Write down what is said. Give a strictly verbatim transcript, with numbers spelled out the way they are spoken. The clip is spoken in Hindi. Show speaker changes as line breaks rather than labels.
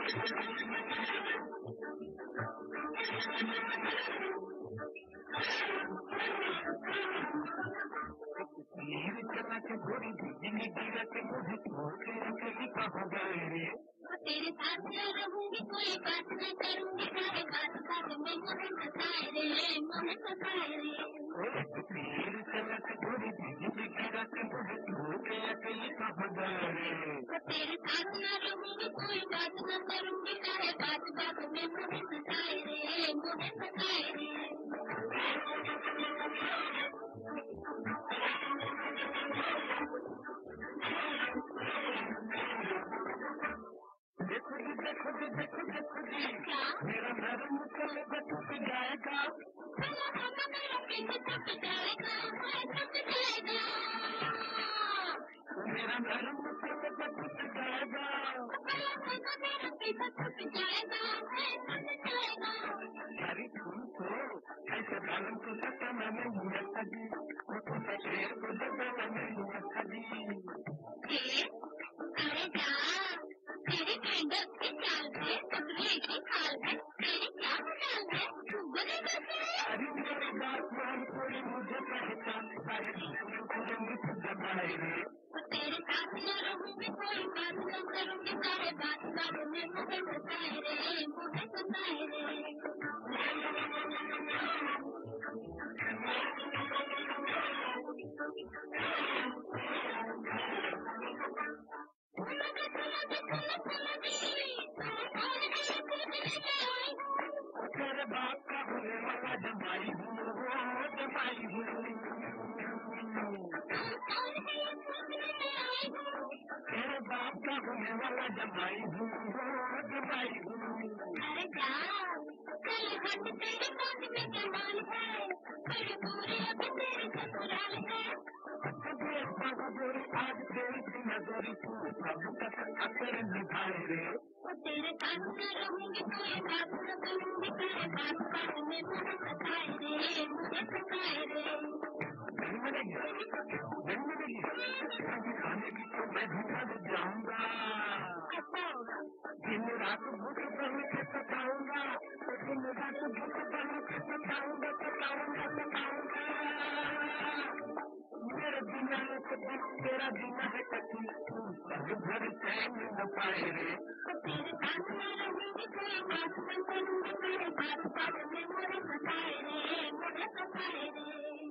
नीर चला के गोरी बिजली गिरा के मुझे छोड़ के ही कहाँ गए रे।
तेरे साथ न रहूंगी कोई बात न करूंगी सारे बात बात में मुझे फंसाए रे मुझे फंसाए रे।
नीर चला के गोरी बिजली गिरा के मुझे छोड़ के ही कहाँ गए रे।
तेरे साथ न रहूंगी कोई बात न करूंगी सारे बात बात में मुझे फंसाए रे मुझे फंसाए रे।
देखो जी देखो जी देखो देखो जी मेरा नरम कलेजा टूट जाएगा।
मेरा पीछे टूट जाएगा टूट जाएगा।
मेरा नरम कलेजा टूट जाएगा।
मेरा पीछे टूट जाएगा टूट जाएगा।
अरे तुम तो ऐसे बालन को सताना नहीं आता जी तो शेर को सताना नहीं आता जी।
अरे जा तेरे टेंडर के चाल है तुमने की खाल है तेरे क्या मजाल है तू बने कैसे।
अरे मेरी बात मान कोई मुझे पहचानता है तुझे मुझे जमाए रे।
तेरे साथ न रहूंगी कोई बात न करूंगी सारे बात बात में मुझे फंसाए रे मुझे फंसाए रे।
तेरे बाप का होने वाला जमाई हूँ जमाई हूँ। तेरे बाप का होने वाला जमाई हूँ जमाई हूँ।
अरे जा कल हट तेरे बात में जमाल है तेरे पूरे अब तेरे ससुराल है।
आज तेरी नजर तू सब तक असर निभाए रे।
तेरे साथ न रहूंगी कोई बात न करूंगी तेरे बात बात में मुझे फंसाए रे मुझे फंसाए रे।
नहीं मिलेगी नहीं मिलेगी खाने की तो मैं ढूंढ जाऊंगा। दिन रात भूख बन के सताऊंगा दिन रात भूख बन के सताऊंगा सताऊंगा सताऊंगा। मेरे बिना तेरा बिना है कभी सब भर चैन न पाए रे।
तेरे साथ न रहूंगी कोई बात न करूंगी तेरे बात बात में मुझे फंसाए रे मुझे फंसाए रे।